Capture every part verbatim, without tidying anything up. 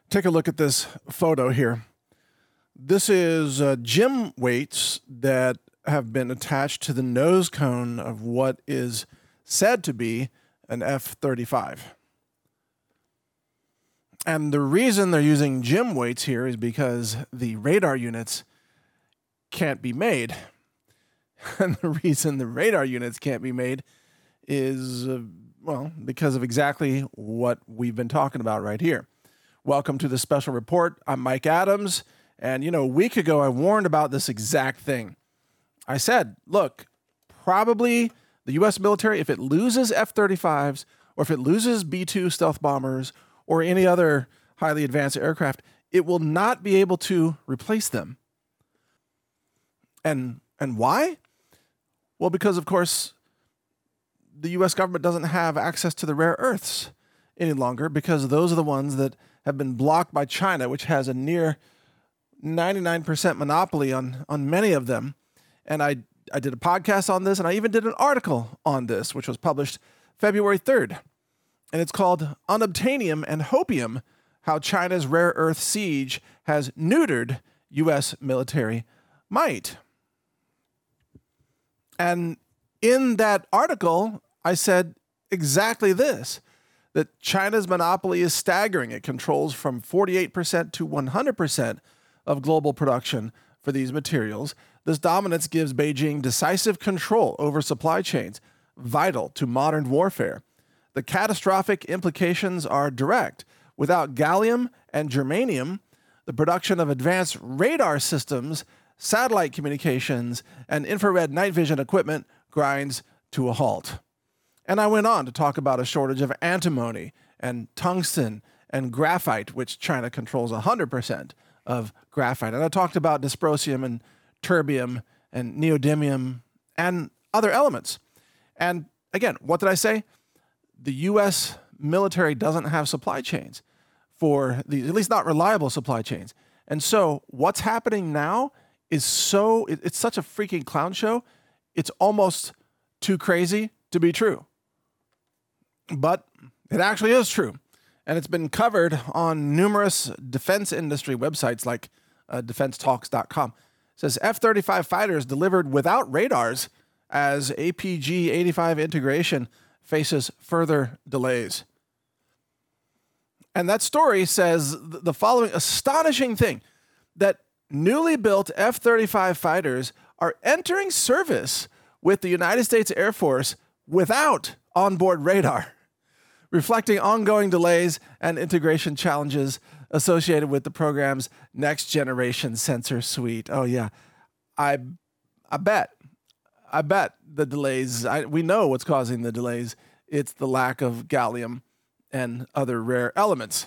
Take a look at this photo here. This is uh, gym weights that have been attached to the nose cone of what is said to be an F thirty-five. And the reason they're using gym weights here is because the radar units can't be made. And the reason the radar units can't be made is, uh, well, because of exactly what we've been talking about right here. Welcome to the special report. I'm Mike Adams. And, you know, a week ago, I warned about this exact thing. I said, look, probably the U S military, if it loses F thirty-fives or if it loses B two stealth bombers or any other highly advanced aircraft, it will not be able to replace them. And and why? Well, because, of course, the U S government doesn't have access to the rare earths any longer because those are the ones that have been blocked by China, which has a near ninety-nine percent monopoly on, on many of them. And I, I did a podcast on this, and I even did an article on this, which was published February third. And it's called Unobtainium and Hopium, How China's Rare Earth Siege Has Neutered U S Military Might. And in that article, I said exactly this, that China's monopoly is staggering. It controls from forty-eight percent to one hundred percent of global production for these materials. This dominance gives Beijing decisive control over supply chains, vital to modern warfare. The catastrophic implications are direct. Without gallium and germanium, the production of advanced radar systems, satellite communications, and infrared night vision equipment grinds to a halt. And I went on to talk about a shortage of antimony and tungsten and graphite, which China controls one hundred percent of graphite. And I talked about dysprosium and terbium and neodymium and other elements. And again, what did I say? The U S military doesn't have supply chains for these, at least not reliable supply chains. And so what's happening now is so, it, it's such a freaking clown show. It's almost too crazy to be true. But it actually is true. And it's been covered on numerous defense industry websites like uh, defense talks dot com. It says F thirty-five fighters delivered without radars as A P G eighty-five integration faces further delays. And that story says the following astonishing thing, that newly built F thirty-five fighters are entering service with the United States Air Force without onboard radar, reflecting ongoing delays and integration challenges associated with the program's next generation sensor suite. Oh yeah, I, I bet, I bet the delays, I, we know what's causing the delays. It's the lack of gallium and other rare elements.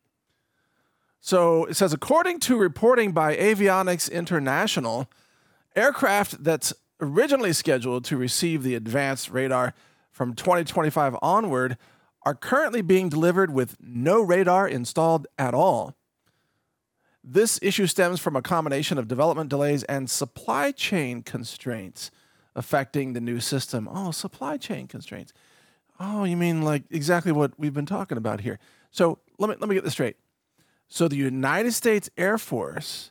So it says, according to reporting by Avionics International, aircraft that's originally scheduled to receive the advanced radar from twenty twenty-five onward are currently being delivered with no radar installed at all. This issue stems from a combination of development delays and supply chain constraints affecting the new system. Oh, supply chain constraints. Oh, you mean like exactly what we've been talking about here. So let me let me get this straight. So the United States Air Force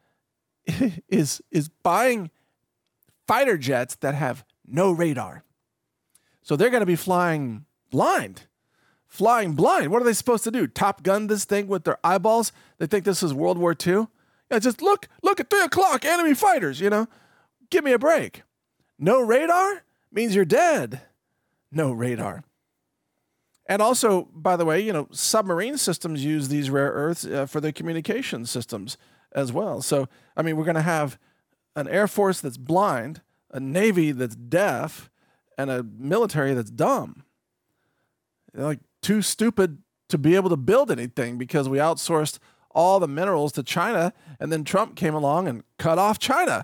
is is buying fighter jets that have no radar. So they're going to be flying blind. Flying blind. What are they supposed to do? Top gun this thing with their eyeballs? They think this is World War Two? Yeah, just look, look at three o'clock, enemy fighters, you know? Give me a break. No radar means you're dead. No radar. And also, by the way, you know, submarine systems use these rare earths uh, for their communication systems as well. So, I mean, we're going to have an Air Force that's blind, a Navy that's deaf, and a military that's dumb. They're like too stupid to be able to build anything because we outsourced all the minerals to China, and then Trump came along and cut off China.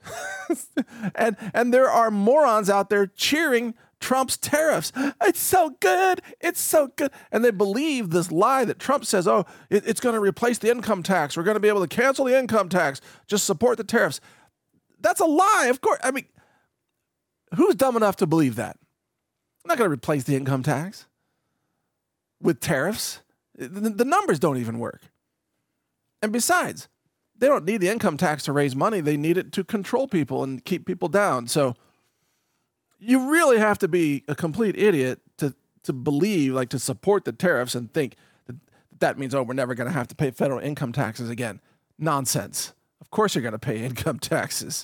and and there are morons out there cheering Trump's tariffs. It's so good. It's so good. And they believe this lie that Trump says, oh, it, it's going to replace the income tax. We're going to be able to cancel the income tax. Just support the tariffs. That's a lie, of course. I mean, who's dumb enough to believe that? I'm not going to replace the income tax with tariffs. The, the numbers don't even work. And besides, they don't need the income tax to raise money. They need it to control people and keep people down. So you really have to be a complete idiot to, to believe, like to support the tariffs and think that that means, oh, we're never going to have to pay federal income taxes again. Nonsense. Of course you're going to pay income taxes.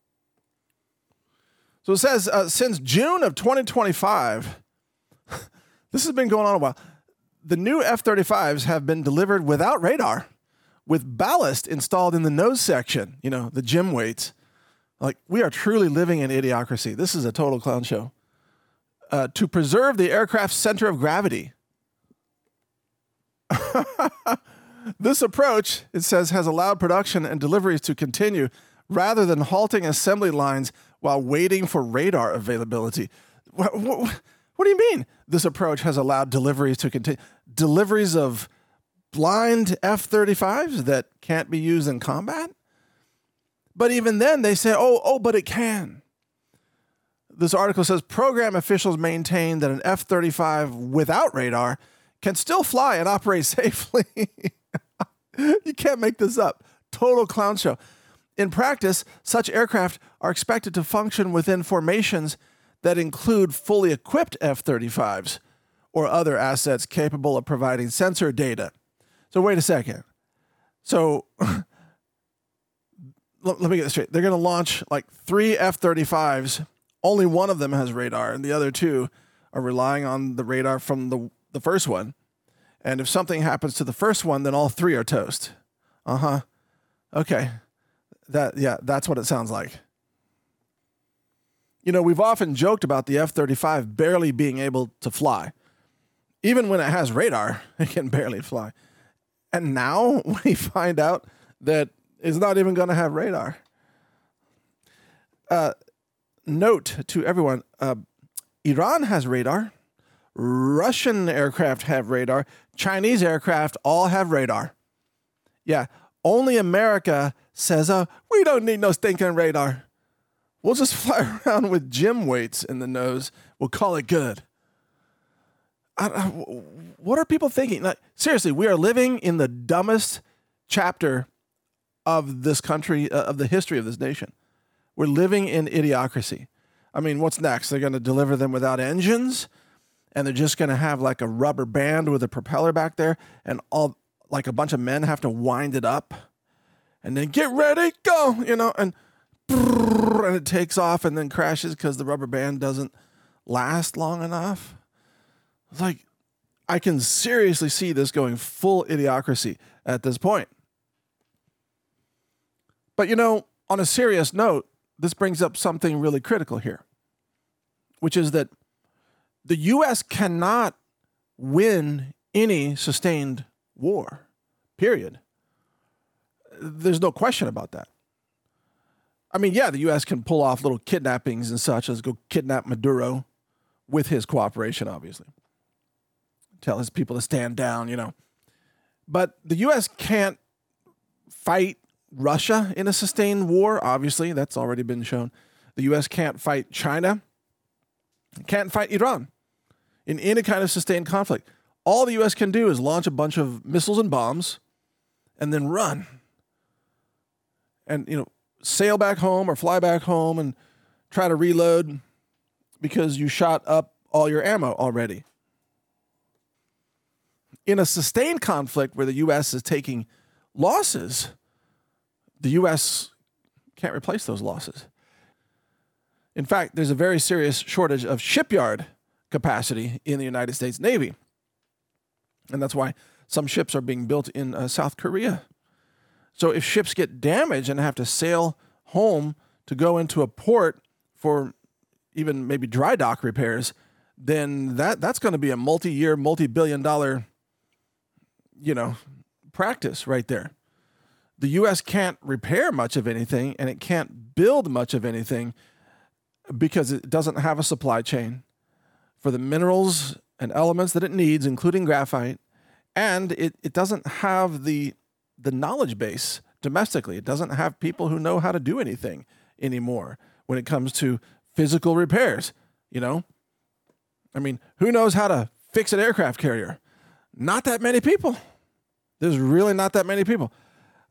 So it says, uh, since June of twenty twenty-five, this has been going on a while, the new F thirty-fives have been delivered without radar, with ballast installed in the nose section, you know, the gym weights. Like, we are truly living in idiocracy. This is a total clown show. Uh, to preserve the aircraft's center of gravity. This approach, it says, has allowed production and deliveries to continue rather than halting assembly lines while waiting for radar availability. What, what, what do you mean this approach has allowed deliveries to continue? Deliveries of blind F thirty-fives that can't be used in combat? But even then they say, oh, oh, but it can. This article says program officials maintain that an F thirty-five without radar can still fly and operate safely. You can't make this up. Total clown show. In practice, such aircraft are expected to function within formations that include fully equipped F thirty-fives or other assets capable of providing sensor data. So wait a second. So let, let me get this straight. They're going to launch like three F thirty-fives. Only one of them has radar, and the other two are relying on the radar from the, the first one. And if something happens to the first one, then all three are toast. Uh-huh. Okay. That yeah, that's what it sounds like. You know, we've often joked about the F thirty-five barely being able to fly. Even when it has radar, it can barely fly. And now we find out that it's not even going to have radar. Uh, note to everyone, uh, Iran has radar. Russian aircraft have radar. Chinese aircraft all have radar. Yeah, only America says, oh, we don't need no stinking radar. We'll just fly around with gym weights in the nose. We'll call it good. I, I, what are people thinking? Like, seriously, we are living in the dumbest chapter of this country, uh, of the history of this nation. We're living in idiocracy. I mean, what's next? They're going to deliver them without engines, and they're just going to have like a rubber band with a propeller back there, and all like a bunch of men have to wind it up, and then get ready, go, you know, and and it takes off and then crashes because the rubber band doesn't last long enough. It's like, I can seriously see this going full idiocracy at this point. But, you know, on a serious note, this brings up something really critical here, which is that the U S cannot win any sustained war, period. There's no question about that. I mean, yeah, the U S can pull off little kidnappings and such, as go kidnap Maduro with his cooperation, obviously. Tell his people to stand down, you know. But the U S can't fight Russia in a sustained war, obviously. That's already been shown. The U S can't fight China. Can't fight Iran in any kind of sustained conflict. All the U S can do is launch a bunch of missiles and bombs and then run. And, you know, sail back home or fly back home and try to reload because you shot up all your ammo already. In a sustained conflict where the U S is taking losses, the U S can't replace those losses. In fact, there's a very serious shortage of shipyard capacity in the United States Navy. And that's why some ships are being built in uh, South Korea. So if ships get damaged and have to sail home to go into a port for even maybe dry dock repairs, then that that's going to be a multi-year, multi-billion dollar, you know, practice right there. The U S can't repair much of anything, and it can't build much of anything because it doesn't have a supply chain for the minerals and elements that it needs, including graphite, and it, it doesn't have the the knowledge base domestically. It doesn't have people who know how to do anything anymore when it comes to physical repairs, you know? I mean, who knows how to fix an aircraft carrier? Not that many people. There's really not that many people.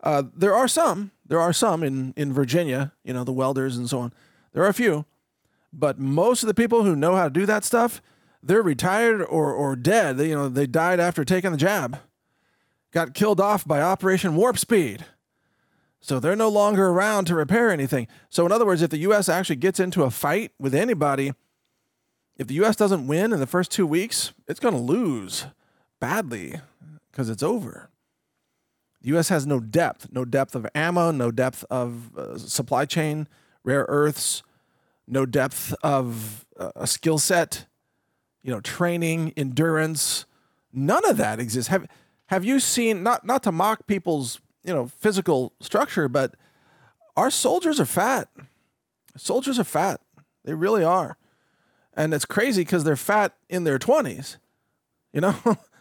Uh, there are some. There are some in, in Virginia, you know, the welders and so on. There are a few. But most of the people who know how to do that stuff, they're retired or, or dead. They, you know, they died after taking the jab. Got killed off by Operation Warp Speed. So they're no longer around to repair anything. So in other words, if the U S actually gets into a fight with anybody, if the U S doesn't win in the first two weeks, it's going to lose badly because it's over. The U S has no depth, no depth of ammo, no depth of uh, supply chain, rare earths, no depth of uh, a skill set, you know, training, endurance. None of that exists. Have Have you seen, not not to mock people's, you know, physical structure, but our soldiers are fat. Soldiers are fat. They really are. And it's crazy because they're fat in their twenties, you know?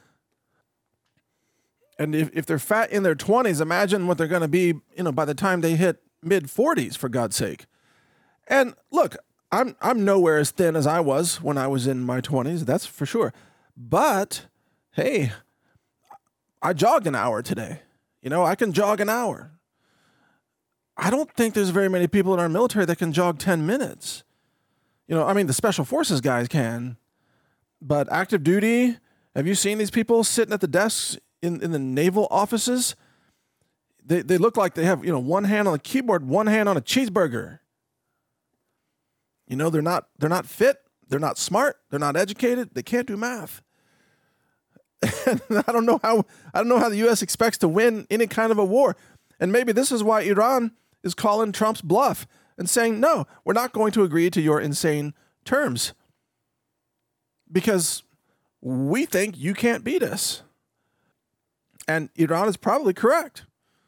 And if, if they're fat in their twenties, imagine what they're going to be, you know, by the time they hit mid forties, for God's sake. And look, I'm I'm nowhere as thin as I was when I was in my twenties, that's for sure. But, hey, I jogged an hour today. You know, I can jog an hour. I don't think there's very many people in our military that can jog ten minutes. You know, I mean, the special forces guys can, but active duty, have you seen these people sitting at the desks in, in the naval offices? They they look like they have, you know, one hand on the keyboard, one hand on a cheeseburger. You know, they're not they're not fit, they're not smart, they're not educated, they can't do math. And I don't know how I don't know how the U S expects to win any kind of a war. And maybe this is why Iran is calling Trump's bluff and saying, no, we're not going to agree to your insane terms because we think you can't beat us. And Iran is probably correct.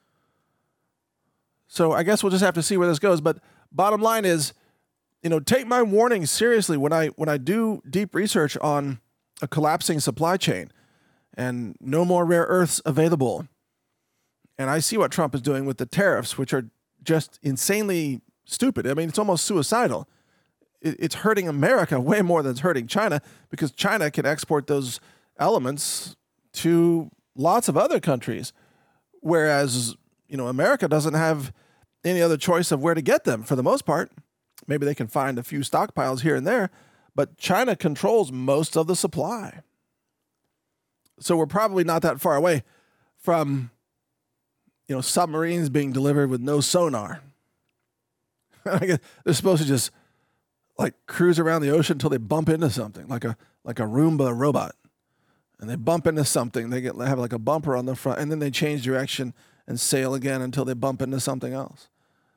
So I guess we'll just have to see where this goes. But bottom line is, you know, take my warning seriously when I when I do deep research on a collapsing supply chain and no more rare earths available. And I see what Trump is doing with the tariffs, which are just insanely stupid. I mean, it's almost suicidal. It's hurting America way more than it's hurting China because China can export those elements to lots of other countries, whereas, you know, America doesn't have any other choice of where to get them for the most part. Maybe they can find a few stockpiles here and there, but China controls most of the supply. So we're probably not that far away from, you know, submarines being delivered with no sonar. They're supposed to just like cruise around the ocean until they bump into something, like a like a Roomba robot. And they bump into something. They get they have like a bumper on the front, and then they change direction and sail again until they bump into something else.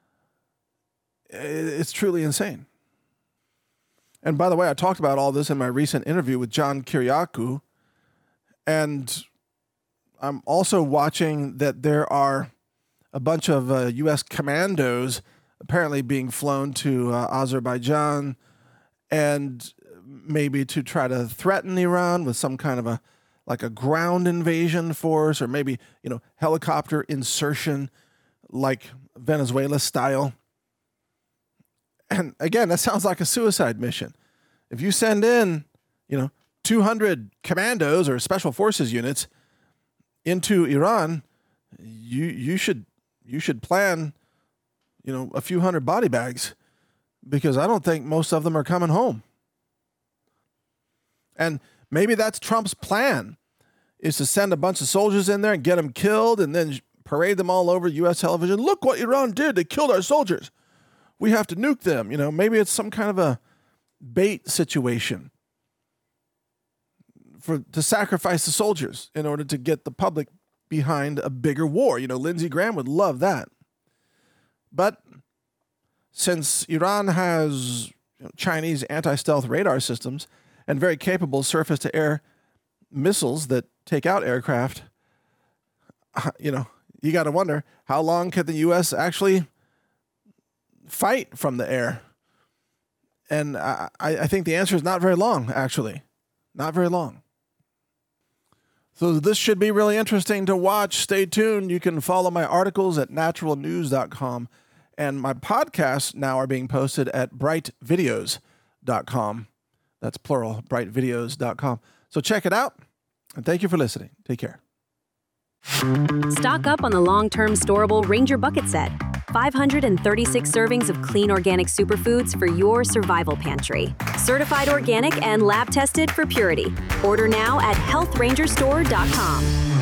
It's truly insane. And by the way, I talked about all this in my recent interview with John Kiriakou. And I'm also watching that there are a bunch of uh, U S commandos apparently being flown to uh, Azerbaijan and maybe to try to threaten Iran with some kind of a, like a ground invasion force, or maybe, you know, helicopter insertion like Venezuela style. And again, that sounds like a suicide mission. If you send in, you know, two hundred commandos or special forces units into Iran, you you should you should plan, you know, a few hundred body bags, because I don't think most of them are coming home. And maybe that's Trump's plan, is to send a bunch of soldiers in there and get them killed and then parade them all over U S television. Look what Iran did. They killed our soldiers. We have to nuke them. You know, maybe it's some kind of a bait situation for to sacrifice the soldiers in order to get the public behind a bigger war. You know, Lindsey Graham would love that. But since Iran has, you know, Chinese anti-stealth radar systems and very capable surface-to-air missiles that take out aircraft, you know, you got to wonder, how long can the U S actually fight from the air? And I, I think the answer is not very long, actually. Not very long. So this should be really interesting to watch. Stay tuned. You can follow my articles at natural news dot com. And my podcasts now are being posted at bright videos dot com. That's plural, bright videos dot com. So check it out. And thank you for listening. Take care. Stock up on the long-term storable Ranger Bucket Set. five hundred thirty-six servings of clean organic superfoods for your survival pantry. Certified organic and lab tested for purity. Order now at health ranger store dot com.